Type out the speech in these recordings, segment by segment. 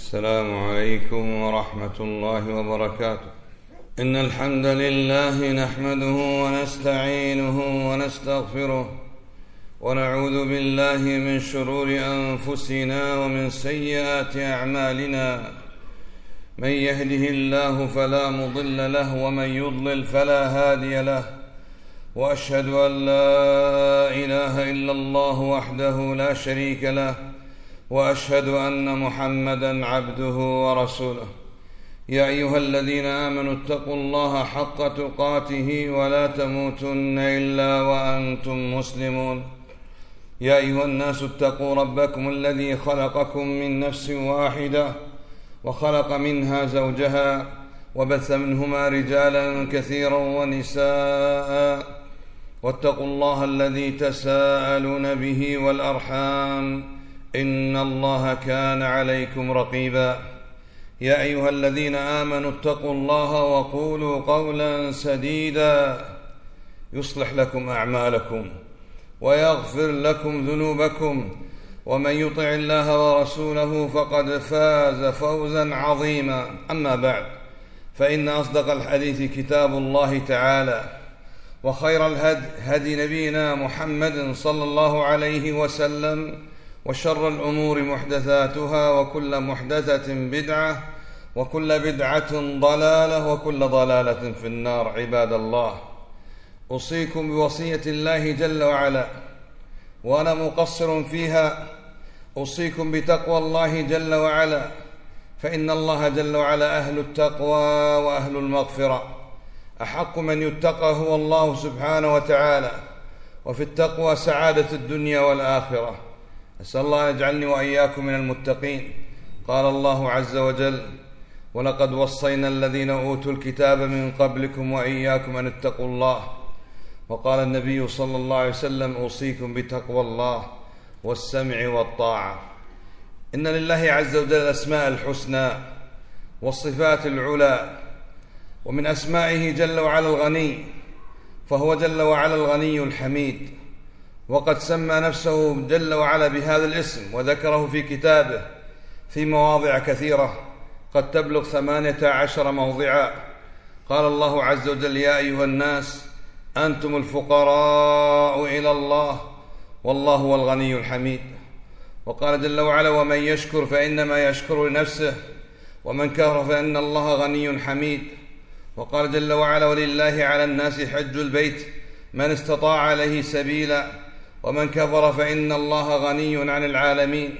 السلام عليكم ورحمة الله وبركاته. إن الحمد لله نحمده ونستعينه ونستغفره ونعوذ بالله من شرور أنفسنا ومن سيئات أعمالنا. من يهده الله فلا مضل له ومن يضلل فلا هادي له، وأشهد أن لا إله إلا الله وحده لا شريك له، وأشهد أن محمدًا عبده ورسوله. يا أيها الذين آمنوا اتقوا الله حق تقاته ولا تموتن إلا وأنتم مسلمون. يا أيها الناس اتقوا ربكم الذي خلقكم من نفس واحدة وخلق منها زوجها وبث منهما رجالا كثيرا ونساء، واتقوا الله الذي تساءلون به والأرحام إن الله كان عليكم رقيبا. يا أيها الذين آمنوا اتقوا الله وقولوا قولا سديدا يصلح لكم أعمالكم ويغفر لكم ذنوبكم، ومن يطع الله ورسوله فقد فاز فوزا عظيما. أما بعد، فإن أصدق الحديث كتاب الله تعالى، وخير الهدي نبينا محمد صلى الله عليه وسلم، وشر الأمور محدثاتها، وكل محدثة بدعة، وكل بدعة ضلالة، وكل ضلالة في النار. عباد الله، أوصيكم بوصية الله جل وعلا وأنا مقصر فيها. أوصيكم بتقوى الله جل وعلا، فإن الله جل وعلا أهل التقوى وأهل المغفرة. أحق من يتقى هو الله سبحانه وتعالى، وفي التقوى سعادة الدنيا والآخرة. أسأل الله أن يجعلني وإياكم من المتقين. قال الله عز وجل: ولقد وصينا الذين أوتوا الكتاب من قبلكم وإياكم أن اتقوا الله. وقال النبي صلى الله عليه وسلم: أوصيكم بتقوى الله والسمع والطاعة. إن لله عز وجل الأسماء الحسنى والصفات العلى، ومن أسمائه جل وعلا الغني، فهو جل وعلا الغني الحميد، وقد سمى نفسه جل وعلا بهذا الاسم وذكره في كتابه في مواضع كثيرة قد تبلغ 18 موضعا. قال الله عز وجل: يا أيها الناس أنتم الفقراء إلى الله والله هو الغني الحميد. وقال جل وعلا: ومن يشكر فإنما يشكر لنفسه ومن كفر فإن الله غني حميد. وقال جل وعلا: ولله على الناس حج البيت من استطاع عليه سبيلا ومن كفر فإن الله غني عن العالمين.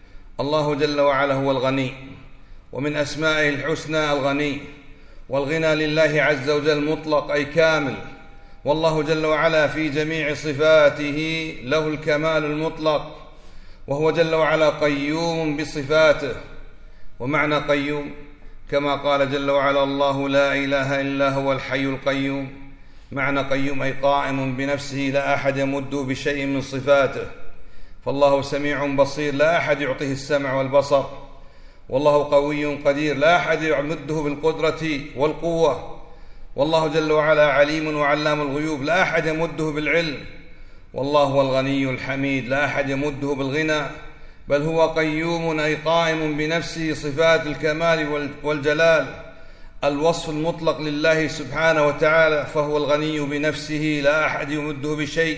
الله جل وعلا هو الغني، ومن أسمائه الحسنى الغني، والغنى لله عز وجل مطلق أي كامل، والله جل وعلا في جميع صفاته له الكمال المطلق، وهو جل وعلا قيوم بصفاته. ومعنى قيوم كما قال جل وعلا: الله لا إله إلا هو الحي القيوم. معنى قيوم أي قائم بنفسه لا أحد يمده بشيء من صفاته، فالله سميع بصير لا أحد يعطيه السمع والبصر. والله قوي قدير لا أحد يمده بالقدرة والقوة. والله جل وعلا عليم وعلام الغيوب لا أحد يمده بالعلم. والله هو الغني الحميد لا أحد يمده بالغنى، بل هو قيوم أي قائم بنفسه صفات الكمال والجلال، الوصف المطلق لله سبحانه وتعالى، فهو الغني بنفسه لا أحد يمده بشيء.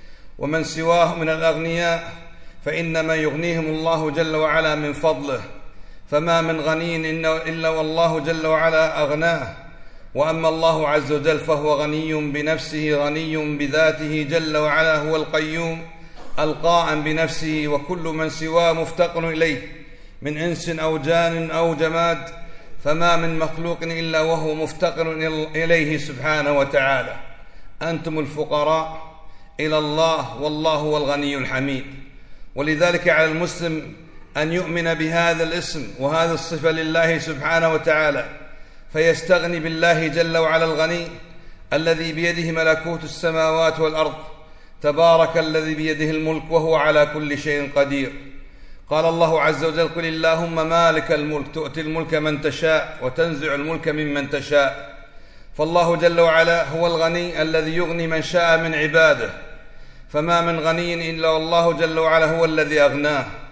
ومن سواه من الأغنياء فإنما يغنيهم الله جل وعلا من فضله، فما من غني إلا والله جل وعلا أغناه. وأما الله عز وجل فهو غني بنفسه، غني بذاته جل وعلا، هو القيوم القائم بنفسه، وكل من سواه مفتقر إليه من إنس أو جان أو جماد، فما من مخلوق إلا وهو مفتقر إليه سبحانه وتعالى. أنتم الفقراء إلى الله والله هو الغني الحميد. ولذلك على المسلم أن يؤمن بهذا الاسم وهذه الصفة لله سبحانه وتعالى، فيستغني بالله جل وعلا الغني الذي بيده ملكوت السماوات والأرض، تبارك الذي بيده الملك وهو على كل شيء قدير. قال الله عز وجل: قل اللهم مالك الملك تؤتي الملك من تشاء وتنزع الملك ممن تشاء. فالله جل وعلا هو الغني الذي يغني من شاء من عباده، فما من غني إلا الله جل وعلا هو الذي أغناه.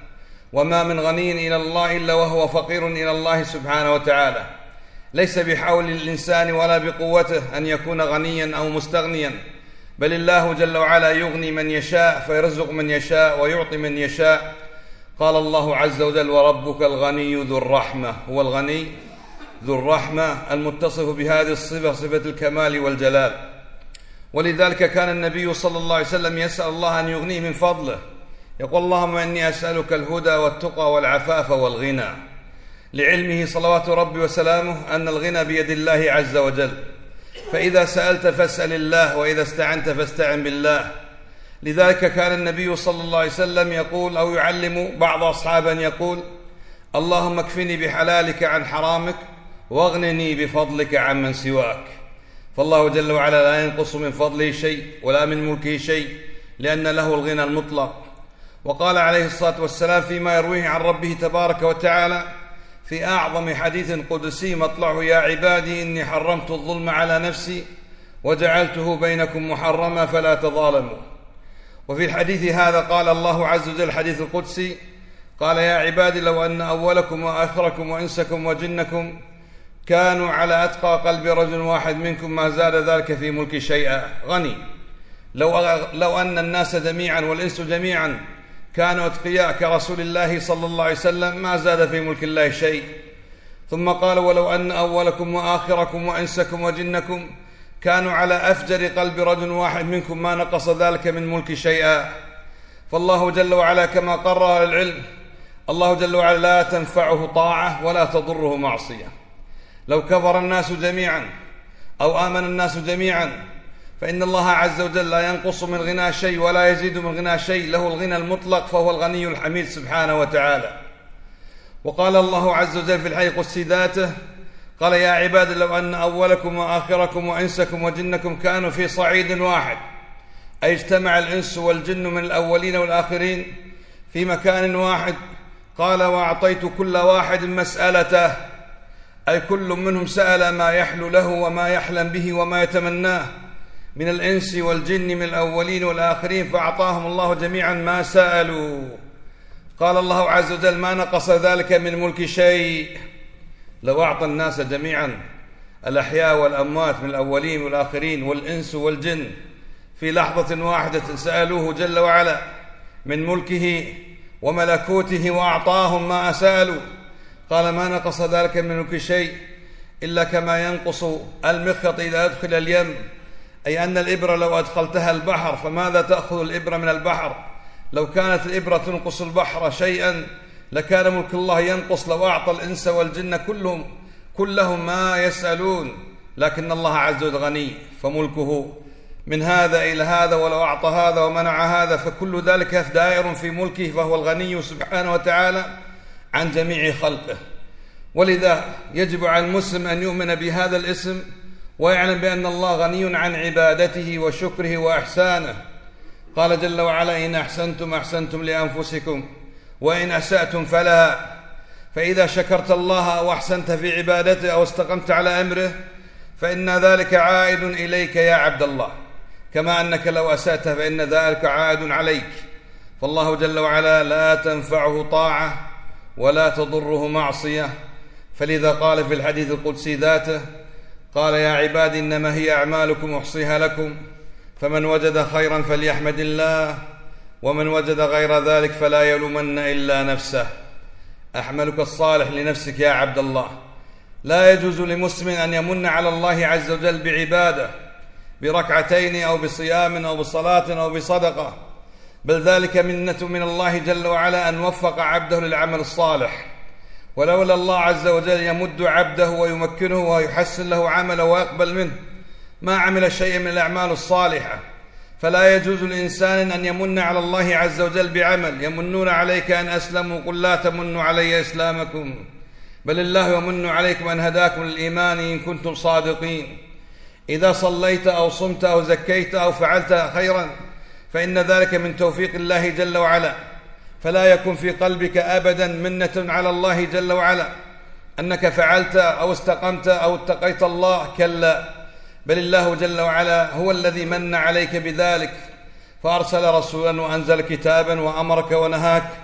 وما من غني إلى الله إلا وهو فقير إلى الله سبحانه وتعالى. ليس بحول الإنسان ولا بقوته أن يكون غنيا أو مستغنيا، بل الله جل وعلا يغني من يشاء فيرزق من يشاء ويعطي من يشاء. قال الله عز وجل: وربك الغني ذو الرحمة. هو الغني ذو الرحمة المتصف بهذه الصفة، صفة الكمال والجلال. ولذلك كان النبي صلى الله عليه وسلم يسأل الله أن يغنيه من فضله، يقول: اللهم إني أسألك الهدى والتقى والعفاف والغنى، لعلمه صلوات ربي وسلامه أن الغنى بيد الله عز وجل. فإذا سألت فاسأل الله، وإذا استعنت فاستعن بالله. لذلك كان النبي صلى الله عليه وسلم يقول أو يعلم بعض أصحابه أن يقول: اللهم اكفني بحلالك عن حرامك، واغنني بفضلك عن من سواك. فالله جل وعلا لا ينقص من فضله شيء ولا من ملكه شيء، لأن له الغنى المطلق. وقال عليه الصلاة والسلام فيما يرويه عن ربه تبارك وتعالى في أعظم حديث قدسي مطلعه: يا عبادي إني حرمت الظلم على نفسي وجعلته بينكم محرما فلا تظالموا. وفي الحديث هذا قال الله عز وجل الحديث القدسي: قال: يا عبادي لو أن أولكم وآخركم وإنسكم وجنكم كانوا على أتقى قلب رجل واحد منكم ما زاد ذلك في ملكي شيئا. غني. لو أن الناس جميعا والإنس جميعا كانوا أتقياء كرسول الله صلى الله عليه وسلم ما زاد في ملك الله شيء. ثم قال: ولو أن أولكم وآخركم وإنسكم وجنكم كانوا على أفجر قلب رجل واحد منكم ما نقص ذلك من ملك شيئا. فالله جل وعلا كما قرر العلم، الله جل وعلا لا تنفعه طاعة ولا تضره معصية. لو كفر الناس جميعا أو آمن الناس جميعا فإن الله عز وجل لا ينقص من غنى شيء ولا يزيد من غنى شيء، له الغنى المطلق، فهو الغني الحميد سبحانه وتعالى. وقال الله عز وجل في الحديث القدسي ذاته: قال: يا عباد لو أن أولكم وآخركم وإنسكم وجنكم كانوا في صعيد واحد، أي اجتمع الإنس والجن من الأولين والآخرين في مكان واحد، قال: وأعطيت كل واحد مسألته، أي كل منهم سأل ما يحلو له وما يحلم به وما يتمناه من الإنس والجن من الأولين والآخرين، فأعطاهم الله جميعا ما سألوا. قال الله عز وجل: ما نقص ذلك من ملك شيء. لو أعطى الناس جميعا الأحياء والأموات من الأولين والآخرين والإنس والجن في لحظة واحدة سألوه جل وعلا من ملكه وملكوته وأعطاهم ما سألوا، قال: ما نقص ذلك من ملك شيء إلا كما ينقص المخيط إذا أدخل اليم، أي أن الإبرة لو أدخلتها البحر فماذا تأخذ الإبرة من البحر؟ لو كانت الإبرة تنقص البحر شيئا لكان ملك الله ينقص لو أعطى الإنس والجن كلهم ما يسألون، لكن الله عز وجل غني فملكه من هذا إلى هذا، ولو أعطى هذا ومنع هذا فكل ذلك دائر في ملكه، فهو الغني سبحانه وتعالى عن جميع خلقه. ولذا يجب على المسلم أن يؤمن بهذا الاسم ويعلم بأن الله غني عن عبادته وشكره وإحسانه. قال جل وعلا: إن أحسنتم أحسنتم لأنفسكم وإن أسأتم فلها. فإذا شكرت الله أو أحسنت في عبادته أو استقمت على أمره فإن ذلك عائد إليك يا عبد الله، كما أنك لو أسأت فإن ذلك عائد عليك. فالله جل وعلا لا تنفعه طاعة ولا تضره معصية. فلذا قال في الحديث القدسي ذاته: قال: يا عبادي إنما هي أعمالكم أحصيها لكم، فمن وجد خيرا فليحمد الله، ومن وجد غير ذلك فلا يلومن إلا نفسه. أحملك الصالح لنفسك يا عبد الله. لا يجوز لمسلم أن يمن على الله عز وجل بعبادة، بركعتين أو بصيام أو بصلاة أو بصدقة، بل ذلك منة من الله جل وعلا أن وفق عبده للعمل الصالح. ولولا الله عز وجل يمد عبده ويمكنه ويحسن له عمله ويقبل منه ما عمل شيئا من الأعمال الصالحة. فلا يجوز لإنسان أن يمن على الله عز وجل بعمل. يمنون عليك أن أسلموا، قل لا تمنوا علي إسلامكم بل الله يمن عليكم أن هداكم للإيمان إن كنتم صادقين. إذا صليت أو صمت أو زكيت أو فعلت خيرا فإن ذلك من توفيق الله جل وعلا، فلا يكن في قلبك أبدا منة على الله جل وعلا أنك فعلت أو استقمت أو اتقيت الله، كلا، بل الله جل وعلا هو الذي من عليك بذلك، فأرسل رسولا وأنزل كتابا وأمرك ونهاك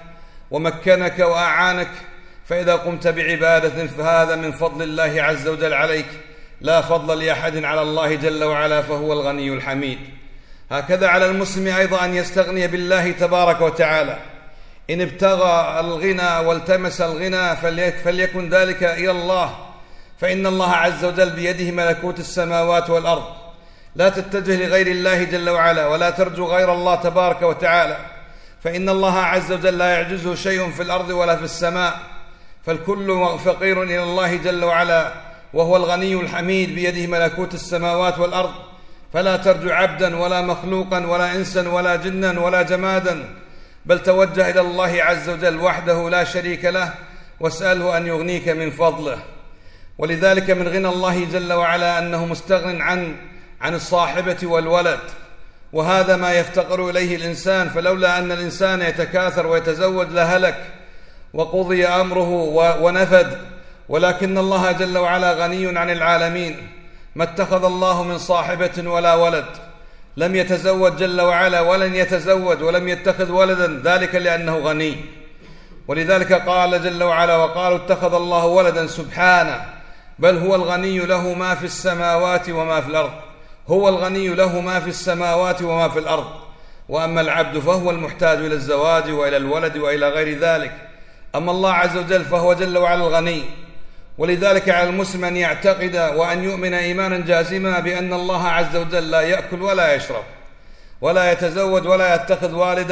ومكنك وأعانك، فإذا قمت بعبادة فهذا من فضل الله عز وجل عليك، لا فضل لأحد على الله جل وعلا، فهو الغني الحميد. هكذا على المسلم أيضا أن يستغني بالله تبارك وتعالى. إن ابتغى الغنى والتمس الغنى فليكن ذلك إلى الله، فإن الله عز وجل بيده ملكوت السماوات والأرض. لا تتجه لغير الله جل وعلا، ولا ترجو غير الله تبارك وتعالى، فإن الله عز وجل لا يعجزه شيء في الأرض ولا في السماء، فالكل فقير إلى الله جل وعلا، وهو الغني الحميد بيده ملكوت السماوات والأرض. فلا ترجو عبدا ولا مخلوقا ولا إنسا ولا جنا ولا جمادا، بل توجه إلى الله عز وجل وحده لا شريك له، واسأله أن يغنيك من فضله. ولذلك من غنى الله جل وعلا أنه مستغن عن الصاحبة والولد، وهذا ما يفتقر إليه الإنسان، فلولا أن الإنسان يتكاثر ويتزوج لهلك وقضي أمره ونفد. ولكن الله جل وعلا غني عن العالمين، ما اتخذ الله من صاحبة ولا ولد، لم يتزوج جل وعلا ولن يتزوج ولم يتخذ ولدا، ذلك لأنه غني. ولذلك قال جل وعلا: وقالوا اتخذ الله ولدا سبحانه، بل هو الغني له ما في السماوات وما في الأرض. هو الغني له ما في السماوات وما في الأرض، وأما العبد فهو المحتاج إلى الزواج وإلى الولد وإلى غير ذلك. أما الله عز وجل فهو جل وعلا الغني. ولذلك على المسلم أن يعتقد وأن يؤمن إيمانا جازما بأن الله عز وجل لا يأكل ولا يشرب ولا يتزوج ولا يتخذ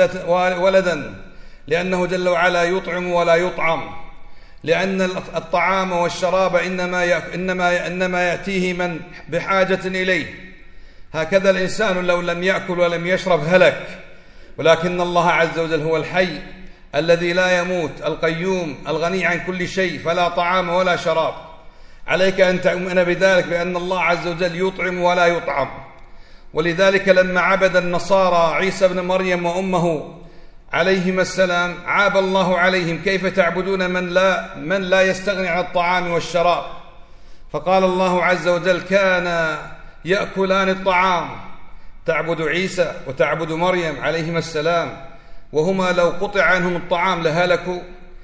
ولدا، لأنه جل وعلا يطعم ولا يطعم، لأن الطعام والشراب إنما يأتيه من بحاجة إليه. هكذا الإنسان لو لم يأكل ولم يشرب هلك، ولكن الله عز وجل هو الحي الذي لا يموت، القيوم الغني عن كل شيء، فلا طعام ولا شراب. عليك أن تؤمن بذلك، بأن الله عز وجل يطعم ولا يطعم. ولذلك لما عبد النصارى عيسى بن مريم وأمه عليهما السلام، عاب الله عليهم: كيف تعبدون من لا يستغني عن الطعام والشراب؟ فقال الله عز وجل: كان يأكلان الطعام، تعبد عيسى وتعبد مريم عليهما السلام، وهما لو قطع عنهم الطعام لهلكوا.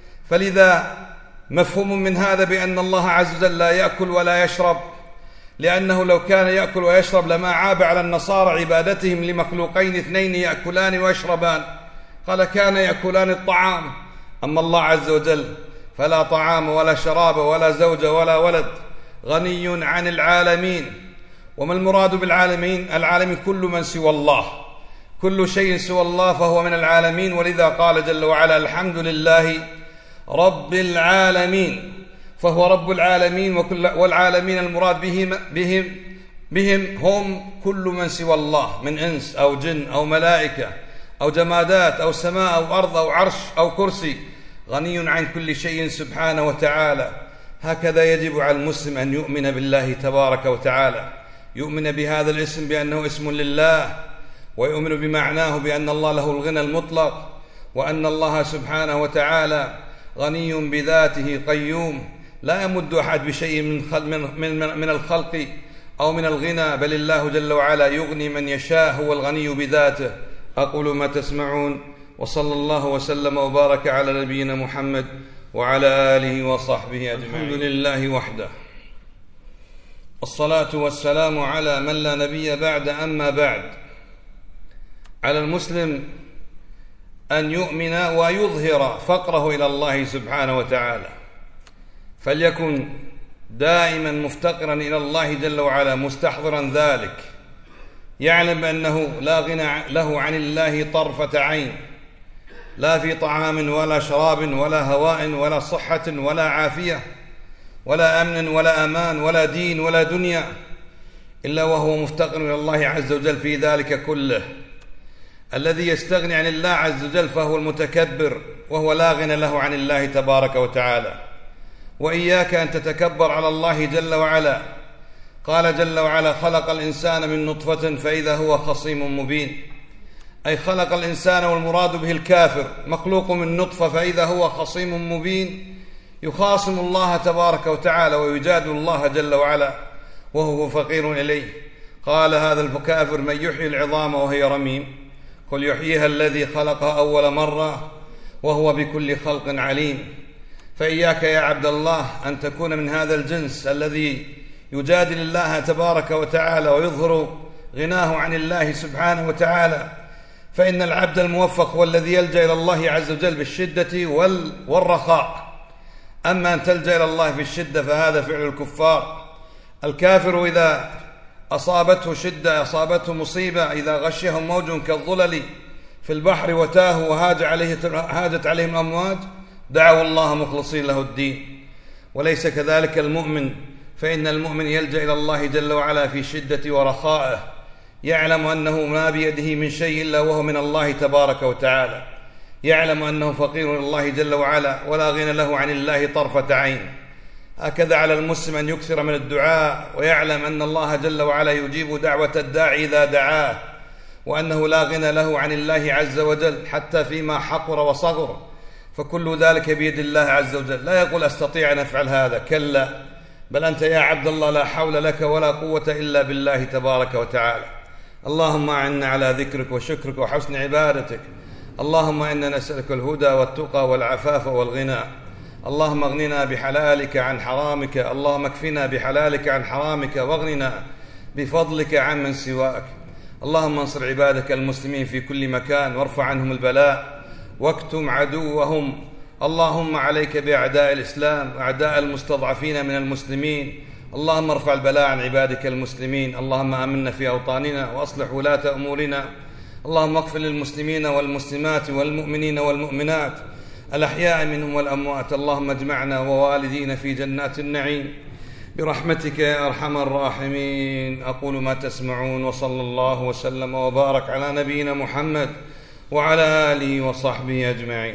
فلذا مفهوم من هذا بأن الله عز وجل لا يأكل ولا يشرب، لأنه لو كان يأكل ويشرب لما عاب على النصارى عبادتهم لمخلوقين اثنين يأكلان ويشربان، قال: كان يأكلان الطعام. أما الله عز وجل فلا طعام ولا شراب ولا زوج ولا ولد، غني عن العالمين. وما المراد بالعالمين؟ العالمين كل من سوى الله، كل شيء سوى الله فهو من العالمين. ولذا قال جل وعلا: الحمد لله رب العالمين، فهو رب العالمين. والعالمين المراد بهم هم كل من سوى الله، من إنس أو جن أو ملائكة أو جمادات أو سماء أو أرض أو عرش أو كرسي، غني عن كل شيء سبحانه وتعالى. هكذا يجب على المسلم أن يؤمن بالله تبارك وتعالى، يؤمن بهذا الاسم بأنه اسم لله، ويؤمن بمعناه بأن الله له الغنى المطلق، وأن الله سبحانه وتعالى غني بذاته قيوم، لا يمد أحد بشيء من الخلق أو من الغنى، بل الله جل وعلا يغني من يشاء، هو الغني بذاته. أقول ما تسمعون، وصلى الله وسلم وبارك على نبينا محمد وعلى آله وصحبه أجمعين. الحمد لله وحده، والصلاة والسلام على من لا نبي بعد. أما بعد، على المسلم أن يؤمن ويظهر فقره إلى الله سبحانه وتعالى، فليكن دائما مفتقرا إلى الله جل وعلا، مستحضرا ذلك، يعلم أنه لا غنى له عن الله طرفة عين، لا في طعام ولا شراب ولا هواء ولا صحة ولا عافية ولا أمن ولا أمان ولا دين ولا دنيا، إلا وهو مفتقر إلى الله عز وجل في ذلك كله. الذي يستغني عن الله عز وجل فهو المتكبر، وهو لا غنى له عن الله تبارك وتعالى. وإياك أن تتكبر على الله جل وعلا. قال جل وعلا: خلق الإنسان من نطفة فإذا هو خصيم مبين، أي خلق الإنسان، والمراد به الكافر، مخلوق من نطفة فإذا هو خصيم مبين، يخاصم الله تبارك وتعالى ويجادل الله جل وعلا وهو فقير إليه. قال هذا الكافر: من يحيي العظام وهي رميم؟ قل يحييها الذي خلقها أول مرة وهو بكل خلق عليم. فإياك يا عبد الله أن تكون من هذا الجنس الذي يجادل الله تبارك وتعالى ويظهر غناه عن الله سبحانه وتعالى، فإن العبد الموفق هو الذي يلجأ إلى الله عز وجل بالشدة والرخاء. أما أن تلجأ إلى الله في الشدة فهذا فعل الكفار. الكافر إذا أصابته شدة، أصابته مصيبة، إذا غشيهم موج كالظلل في البحر وتاهوا وهاجت عليهم الأمواج دعوا الله مخلصين له الدين. وليس كذلك المؤمن، فإن المؤمن يلجأ إلى الله جل وعلا في شدة ورخائه، يعلم أنه ما بيده من شيء إلا وهو من الله تبارك وتعالى، يعلم أنه فقير إلى الله جل وعلا ولا غنى له عن الله طرفة عين. هكذا على المسلم أن يكثر من الدعاء، ويعلم أن الله جل وعلا يجيب دعوة الداعي إذا دعاه، وأنه لا غنى له عن الله عز وجل حتى فيما حقر وصغر، فكل ذلك بيد الله عز وجل. لا يقول أستطيع أن أفعل هذا، كلا، بل أنت يا عبد الله لا حول لك ولا قوة إلا بالله تبارك وتعالى. اللهم أعنا على ذكرك وشكرك وحسن عبادتك. اللهم إنا نسألك الهدى والتقى والعفاف والغنى. اللهم اغننا بحلالك عن حرامك، اللهم اكفنا بحلالك عن حرامك، واغننا بفضلك عن من سواك. اللهم انصر عبادك المسلمين في كل مكان، وارفع عنهم البلاء، واكتم عدوهم. اللهم عليك بأعداء الإسلام، أعداء المستضعفين من المسلمين. اللهم ارفع البلاء عن عبادك المسلمين. اللهم آمنا في أوطاننا وأصلح ولاة أمورنا. اللهم اغفر للمسلمين والمسلمات والمؤمنين والمؤمنات الأحياء منهم والأموات. اللهم اجمعنا ووالدينا في جنات النعيم برحمتك يا أرحم الراحمين. أقول ما تسمعون، وصلى الله وسلم وبارك على نبينا محمد وعلى آله وصحبه أجمعين.